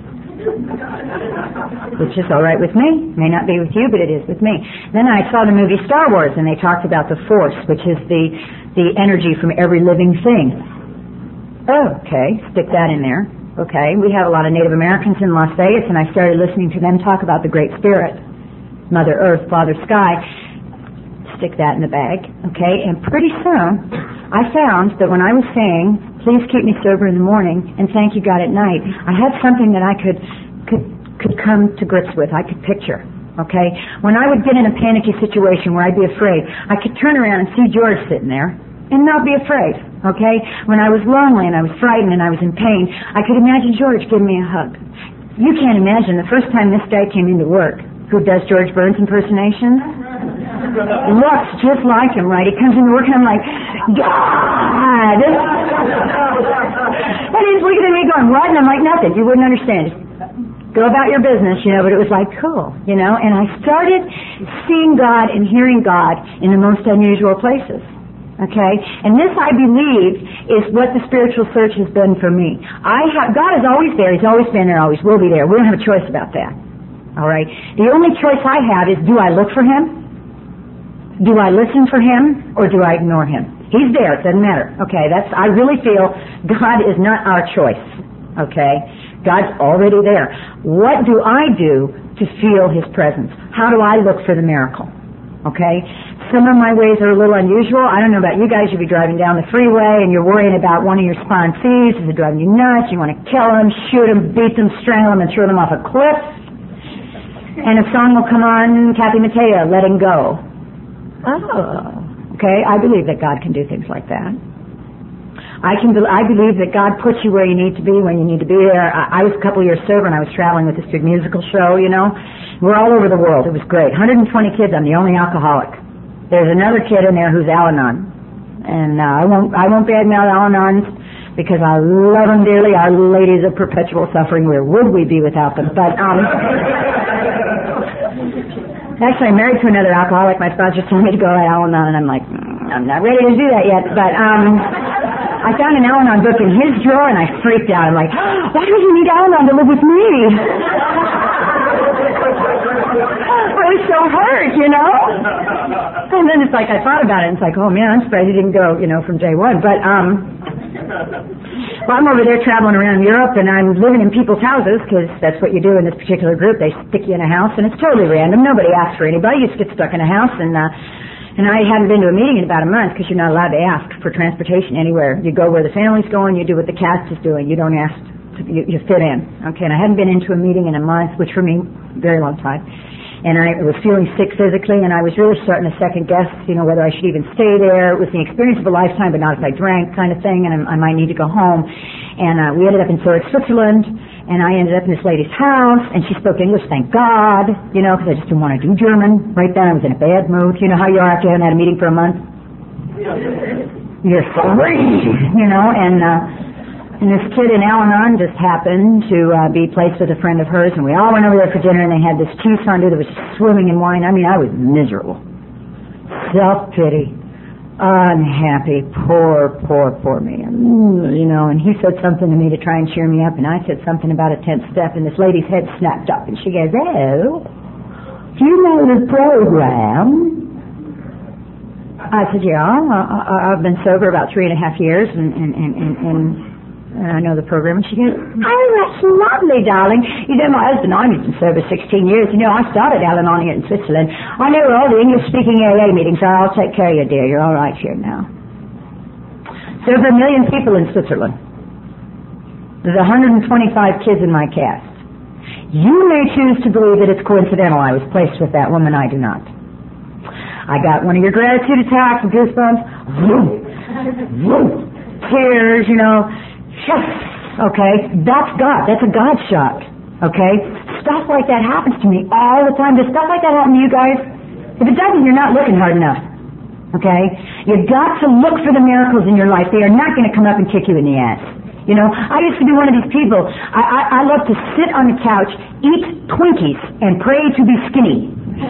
Which is all right with me. May not be with you, but it is with me. Then I saw the movie Star Wars, and they talked about the Force, which is the energy from every living thing. Okay, stick that in there. Okay, we have a lot of Native Americans in Las Vegas, and I started listening to them talk about the Great Spirit, Mother Earth, Father Sky. Stick that in the bag. Okay, and pretty soon I found that when I was saying, please keep me sober in the morning and thank you God at night, I had something that I could come to grips with. I could picture. Okay, when I would get in a panicky situation where I'd be afraid, I could turn around and see George sitting there and not be afraid. Okay, when I was lonely and I was frightened and I was in pain, I could imagine George giving me a hug. You can't imagine the first time this guy came into work, who does George Burns impersonations, looks just like him, right? He comes into work and I'm like, God! And he's looking at me going, what? And I'm like, nothing. You wouldn't understand. Go about your business, but it was like, cool, and I started seeing God and hearing God in the most unusual places. Okay, and this, I believe, is what the spiritual search has been for me. God is always there. He's always been there, always will be there. We don't have a choice about that. All right. The only choice I have is, do I look for him? Do I listen for him, or do I ignore him? He's there. It doesn't matter. Okay. I really feel God is not our choice. Okay. God's already there. What do I do to feel his presence? How do I look for the miracle? Okay. Some of my ways are a little unusual. I don't know about you guys. You'll be driving down the freeway and you're worrying about one of your sponsees. Is it driving you nuts? You want to kill them, shoot them, beat them, strangle them, and throw them off a cliff. And a song will come on, Kathy Mattea, Letting Go. Oh. Okay, I believe that God can do things like that. I believe that God puts you where you need to be when you need to be there. I was a couple years sober and I was traveling with this big musical show, We're all over the world. It was great. 120 kids. I'm the only alcoholic. There's another kid in there who's Al-Anon, and I won't badmouth Al-Anons because I love them dearly. Our ladies of perpetual suffering. Where would we be without them? But actually, I'm married to another alcoholic. My spouse just told me to go to Al-Anon, and I'm like, I'm not ready to do that yet. But I found an Al-Anon book in his drawer, and I freaked out. I'm like, why do you need Al-Anon to live with me? I was so hurt, And then it's like I thought about it, and it's like, oh man, I'm surprised he didn't go, from day one. But well, I'm over there traveling around Europe, and I'm living in people's houses because that's what you do in this particular group. They stick you in a house, and it's totally random. Nobody asks for anybody. You just get stuck in a house, and I hadn't been to a meeting in about a month because you're not allowed to ask for transportation anywhere. You go where the family's going. You do what the cast is doing. You don't ask. You fit in. Okay, and I hadn't been into a meeting in a month, which for me, very long time. And I was feeling sick physically, and I was really starting to second guess, whether I should even stay there. It was the experience of a lifetime, but not if I drank kind of thing, and I might need to go home. And we ended up in Zurich, Switzerland, and I ended up in this lady's house, and she spoke English, thank God, because I just didn't want to do German. Right then, I was in a bad mood. You know how you are after you haven't had a meeting for a month? You're free, and this kid in Al-Anon just happened to be placed with a friend of hers, and we all went over there for dinner, and they had this tea fondue that was swimming in wine. I mean, I was miserable. Self-pity. Unhappy. Poor me. And he said something to me to try and cheer me up, and I said something about a 10th step, and this lady's head snapped up, and she goes, oh, do you know the program? I said, yeah, I've been sober about 3.5 years, and I know the program. And she goes, oh, that's lovely, darling. My husband, I've been sober 16 years. I started Al-Anon in Switzerland. I know all the English-speaking AA meetings, so I'll take care of you, dear. You're all right here now. So over 1 million people in Switzerland. the 125 kids in my cast. You may choose to believe that it's coincidental I was placed with that woman. I do not. I got one of your gratitude attacks, goosebumps, tears, Okay, that's God. That's a God shot. Okay, stuff like that happens to me all the time. Does stuff like that happen to you guys? If it doesn't, you're not looking hard enough. Okay, you've got to look for the miracles in your life. They are not going to come up and kick you in the ass. I used to be one of these people. I love to sit on the couch, eat Twinkies, and pray to be skinny.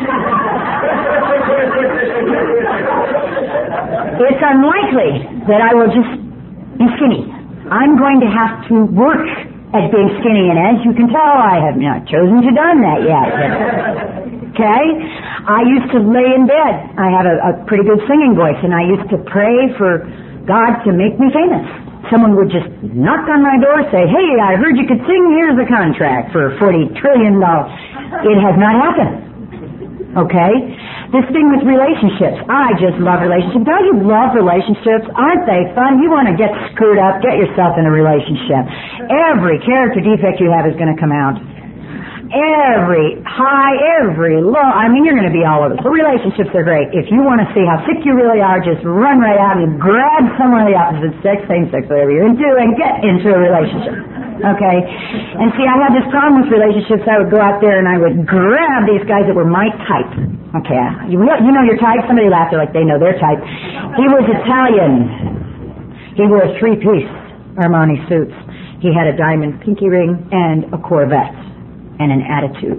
It's unlikely that I will just be skinny. I'm going to have to work at being skinny, and as you can tell, I have not chosen to done that yet. Okay? I used to lay in bed. I had a pretty good singing voice, and I used to pray for God to make me famous. Someone would just knock on my door, say, "Hey, I heard you could sing. Here's a contract for $40 trillion. It has not happened. Okay? This thing with relationships. I just love relationships. Don't you love relationships? Aren't they fun? You want to get screwed up, get yourself in a relationship. Every character defect you have is going to come out. Every high, every low. You're going to be all over. So relationships are great. If you want to see how sick you really are, just run right out and grab someone of the opposite sex, same sex, whatever you're into, and get into a relationship. Okay? And see, I had this problem with relationships. I would go out there and I would grab these guys that were my type. Okay, you know your type? Somebody laughed, they're like, they know their type. He was Italian. He wore 3-piece Armani suits. He had a diamond pinky ring and a Corvette and an attitude.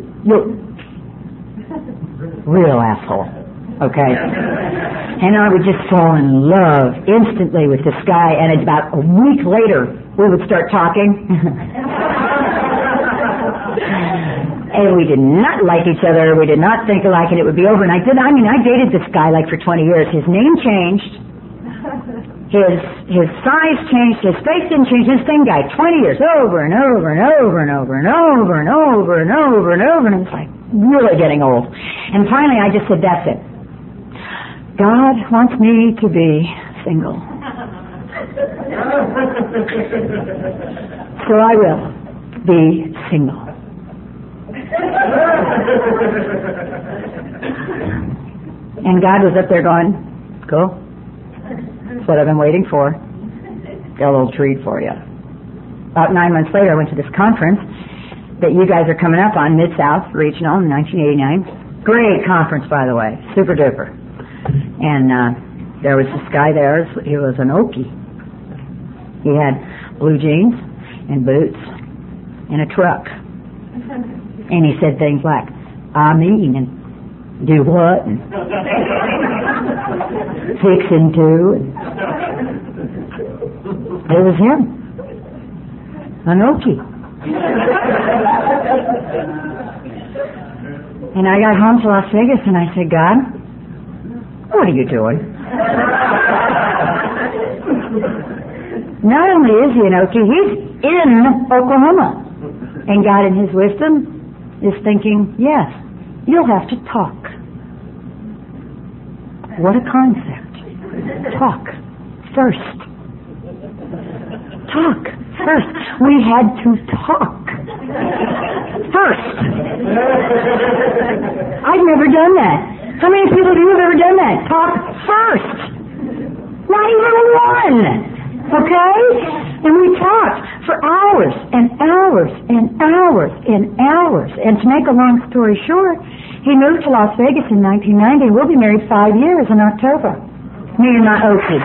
Real asshole. Okay? And I would just fall in love instantly with this guy, and about a week later, we would start talking. And we did not like each other. We did not think alike, and it would be over. And I dated this guy for 20 years. His name changed. His size changed. His face didn't change. This same guy, 20 years, over and over and over and over and over and over and over and over. And it was like really getting old. And finally, I just said, that's it. God wants me to be single. So I will be single. And God was up there going, cool. That's what I've been waiting for. Got a little treat for you. About 9 months later, I went to this conference that you guys are coming up on, Mid-South Regional in 1989. Great conference, by the way. Super duper. And there was this guy there. He was an Okie. He had blue jeans and boots and a truck. And he said things like, I mean, and do what? And fixing to. And it was him. An Okie. And I got home to Las Vegas and I said, God, what are you doing? Not only is he an Okie, he's in Oklahoma. And God in his wisdom is thinking, yes, you'll have to talk. What a concept. Talk first. Talk first. We had to talk first. I've never done that. How many people do you have ever done that? Talk first. Not even one. Okay? And we talked for hours and hours and hours and hours. And to make a long story short, he moved to Las Vegas in 1990. We'll be married 5 years in October. Me and my Okie.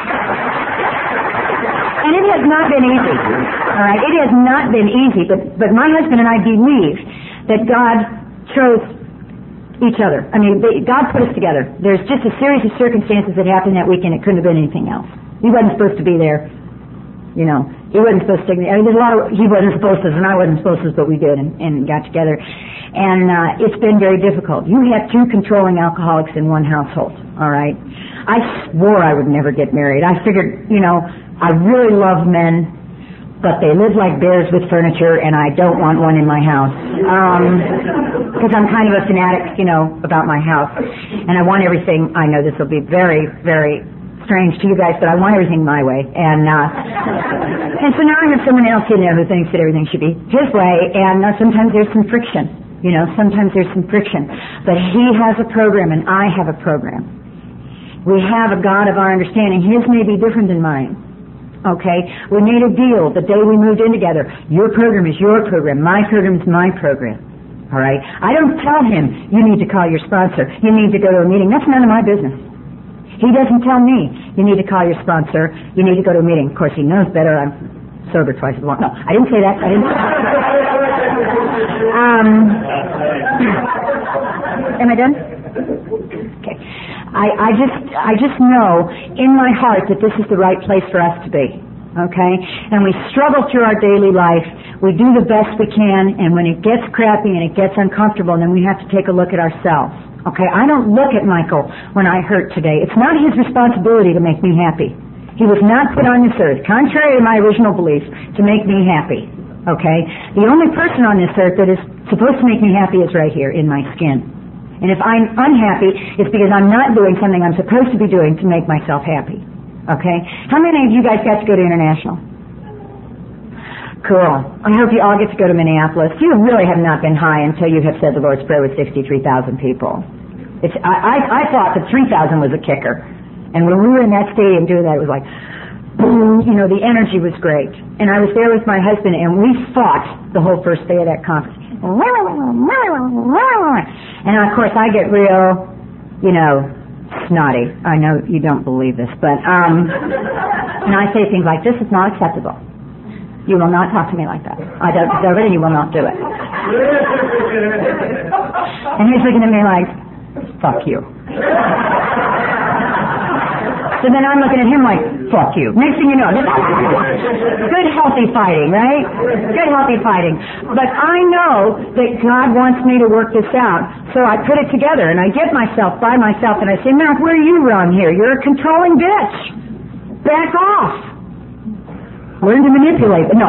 And it has not been easy. All right? It has not been easy. But my husband and I believe that God chose each other. God put us together. There's just a series of circumstances that happened that weekend. It couldn't have been anything else. He wasn't supposed to be there. He wasn't supposed to. There's a lot of he wasn't supposed to, and I wasn't supposed to, but we did and got together. And it's been very difficult. You had 2 controlling alcoholics in one household. All right. I swore I would never get married. I figured, I really love men, but they live like bears with furniture, and I don't want one in my house. Because I'm kind of a fanatic, about my house, and I want everything. I know this will be very, very strange to you guys, but I want everything my way. And so now I have someone else, who thinks that everything should be his way, and sometimes there's some friction. Sometimes there's some friction. But he has a program, and I have a program. We have a God of our understanding. His may be different than mine. Okay? We made a deal the day we moved in together. Your program is your program. My program is my program. All right? I don't tell him, you need to call your sponsor. You need to go to a meeting. That's none of my business. He doesn't tell me, you need to call your sponsor. You need to go to a meeting. Of course, he knows better. I'm sober twice as long. No, I didn't say that. Am I done? Okay. I just know in my heart that this is the right place for us to be. Okay? And we struggle through our daily life. We do the best we can, and when it gets crappy and it gets uncomfortable, then we have to take a look at ourselves. Okay? I don't look at Michael when I hurt today. It's not his responsibility to make me happy. He was not put on this earth, contrary to my original belief, to make me happy. Okay? The only person on this earth that is supposed to make me happy is right here in my skin. And if I'm unhappy, it's because I'm not doing something I'm supposed to be doing to make myself happy. Okay? How many of you guys got to go to International? Cool. I hope you all get to go to Minneapolis. You really have not been high until you have said the Lord's Prayer with 63,000 people. I thought that 3,000 was a kicker. And when we were in that stadium doing that, it was like, boom, the energy was great. And I was there with my husband, and we fought the whole first day of that conference. And of course I get real, snotty. I know you don't believe this, but and I say things like, this is not acceptable. You will not talk to me like that. I don't deserve it, and you will not do it. And he's looking at me like, fuck you. So then I'm looking at him like, fuck you. Next thing you know, good healthy fighting, right? Good healthy fighting. But I know that God wants me to work this out. So I put it together and I get myself by myself and I say, Matt, where are you wrong here? You're a controlling bitch. Back off. Learn to manipulate. No,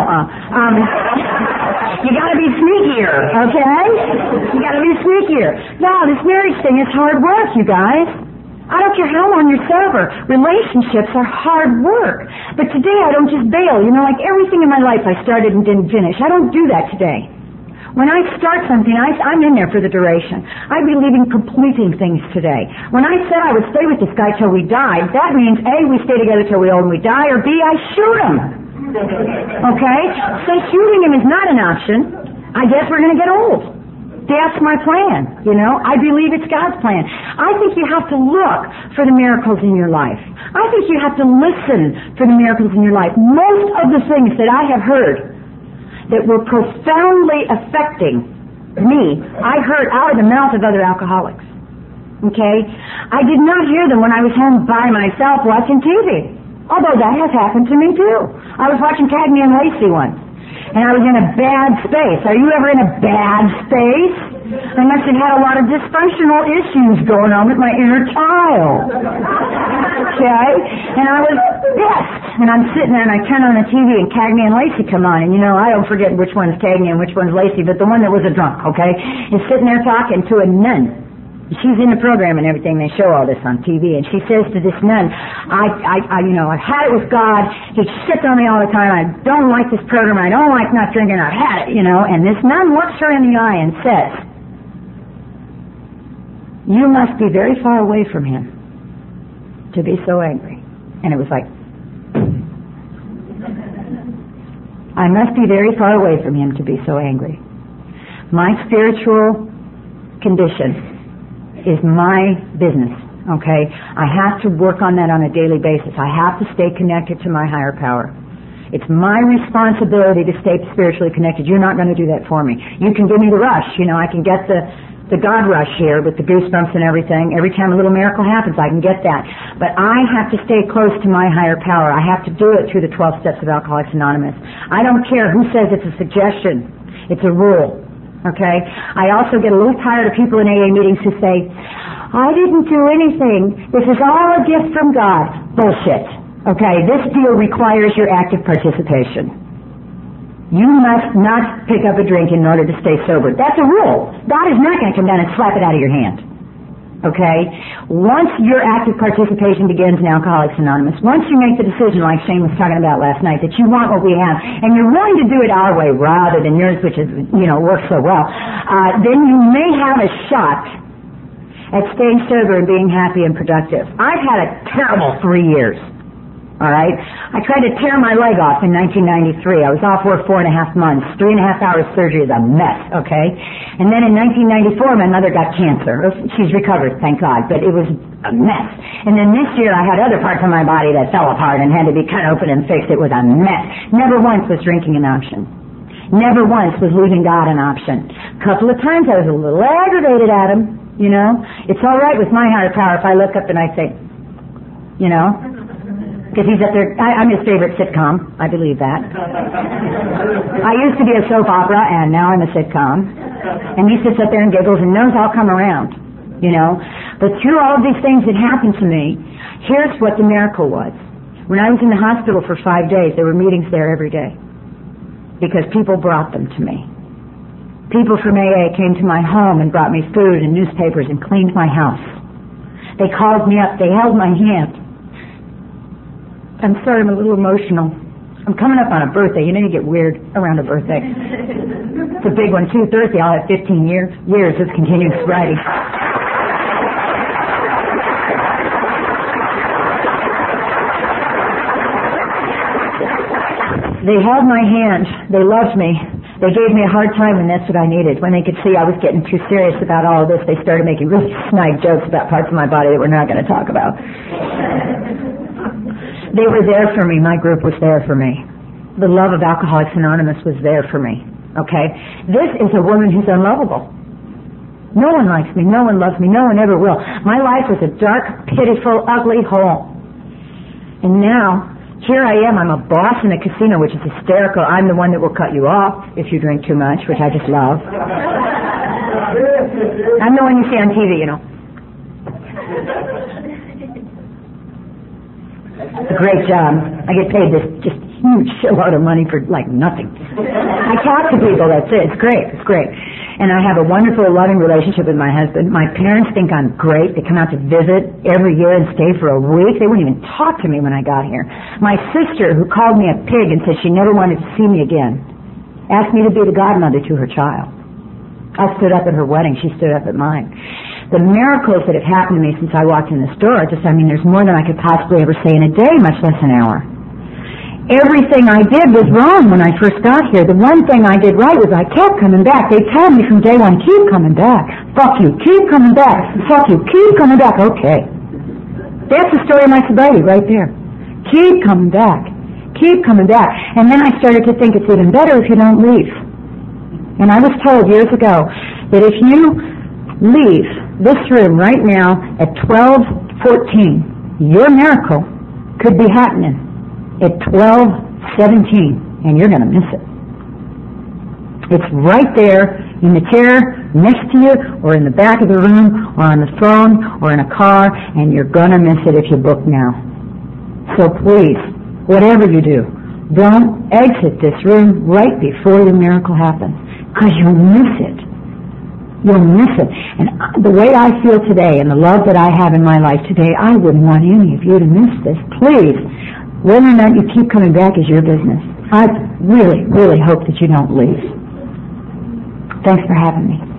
you gotta be sneakier, okay? You gotta be sneakier. No, this marriage thing is hard work, you guys. I don't care how long you're sober. Relationships are hard work. But today I don't just bail. Like everything in my life I started and didn't finish. I don't do that today. When I start something, I'm in there for the duration. I believe in completing things today. When I said I would stay with this guy till we died, that means A, we stay together till we old and we die, or B, I shoot him. Okay? So shooting him is not an option. I guess we're going to get old. That's my plan, I believe it's God's plan. I think you have to look for the miracles in your life. I think you have to listen for the miracles in your life. Most of the things that I have heard that were profoundly affecting me, I heard out of the mouth of other alcoholics. Okay? I did not hear them when I was home by myself watching TV. Although that has happened to me too. I was watching Cagney and Lacey once. And I was in a bad space. Are you ever in a bad space? I must have had a lot of dysfunctional issues going on with my inner child. Okay? And I was pissed. And I'm sitting there and I turn on the TV and Cagney and Lacey come on. And I don't forget which one's Cagney and which one's Lacey, but the one that was a drunk, okay, is sitting there talking to a nun. She's in the program and everything. They show all this on TV. And she says to this nun, I've had it with God. He shits on me all the time. I don't like this program. I don't like not drinking. I've had it, And this nun looks her in the eye and says, you must be very far away from him to be so angry. And it was like, I must be very far away from him to be so angry. My spiritual condition is my business, okay? I have to work on that on a daily basis. I have to stay connected to my higher power. It's my responsibility to stay spiritually connected. You're not going to do that for me. You can give me the rush. I can get the God rush here with the goosebumps and everything. Every time a little miracle happens, I can get that. But I have to stay close to my higher power. I have to do it through the 12 steps of Alcoholics Anonymous. I don't care who says it's a suggestion. It's a rule. Okay? I also get a little tired of people in AA meetings who say, I didn't do anything. This is all a gift from God. Bullshit. Okay? This deal requires your active participation. You must not pick up a drink in order to stay sober. That's a rule. God is not going to come down and slap it out of your hand. Okay? Once your active participation begins in Alcoholics Anonymous, once you make the decision, like Shane was talking about last night, that you want what we have, and you're willing to do it our way rather than yours, which is, works so well, then you may have a shot at staying sober and being happy and productive. I've had a terrible 3 years. All right? I tried to tear my leg off in 1993. I was off work 4.5 months. 3.5 hours surgery is a mess, okay? And then in 1994, my mother got cancer. She's recovered, thank God, but it was a mess. And then this year, I had other parts of my body that fell apart and had to be cut open and fixed. It was a mess. Never once was drinking an option. Never once was losing God an option. A couple of times I was a little aggravated at him, It's all right with my higher power if I look up and I say, because he's up there. I'm his favorite sitcom. I believe that. I used to be a soap opera, and now I'm a sitcom. And he sits up there and giggles and knows I'll come around, But through all of these things that happened to me, here's what the miracle was. When I was in the hospital for 5 days, there were meetings there every day because people brought them to me. People from AA came to my home and brought me food and newspapers and cleaned my house. They called me up. They held my hand. I'm sorry, I'm a little emotional. I'm coming up on a birthday. You get weird around a birthday. It's a big one, too. Thursday, I'll have 15 years of continued sobriety. They held my hand. They loved me. They gave me a hard time when that's what I needed. When they could see I was getting too serious about all of this, they started making really snide jokes about parts of my body that we're not going to talk about. They were there for me. My group was there for me. The love of Alcoholics Anonymous was there for me. Okay? This is a woman who's unlovable. No one likes me. No one loves me. No one ever will. My life was a dark, pitiful, ugly hole. And now, here I am. I'm a boss in a casino, which is hysterical. I'm the one that will cut you off if you drink too much, which I just love. I'm the one you see on TV, It's a great job. I get paid this just huge shitload of money for like nothing. I talk to people, that's it. It's great. It's great. And I have a wonderful, loving relationship with my husband. My parents think I'm great. They come out to visit every year and stay for a week. They wouldn't even talk to me when I got here. My sister, who called me a pig and said she never wanted to see me again, asked me to be the godmother to her child. I stood up at her wedding. She stood up at mine. The miracles that have happened to me since I walked in this door, there's more than I could possibly ever say in a day, much less an hour. Everything I did was wrong when I first got here. The one thing I did right was I kept coming back. They told me from day one, keep coming back. Fuck you, keep coming back. Fuck you, keep coming back. Okay. That's the story of my sobriety right there. Keep coming back. Keep coming back. And then I started to think it's even better if you don't leave. And I was told years ago that if you leave this room right now at 12:14, your miracle could be happening at 12:17, and you're going to miss it. It's right there in the chair next to you, or in the back of the room, or on the phone, or in a car, and you're going to miss it if you book now. So please, whatever you do, don't exit this room right before your miracle happens, because you'll miss it. You'll miss it. And the way I feel today and the love that I have in my life today, I wouldn't want any of you to miss this. Please, whether or not you keep coming back is your business. I really, really hope that you don't leave. Thanks for having me.